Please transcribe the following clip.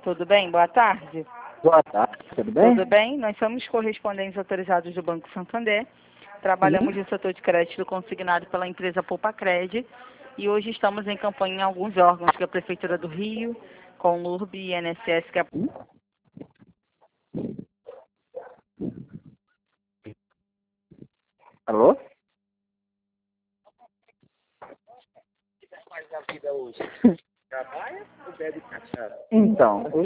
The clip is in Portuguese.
Tudo bem? Boa tarde. Boa tarde, tudo bem? Tudo bem? Nós somos correspondentes autorizados do Banco Santander. Trabalhamos no setor de crédito consignado pela empresa Poupa-Cred e hoje estamos em campanha em alguns órgãos, que é a Prefeitura do Rio, com o LURB e INSS, que é... Alô? Mais a vida hoje? Trabalha ou bebe cachaça? Então,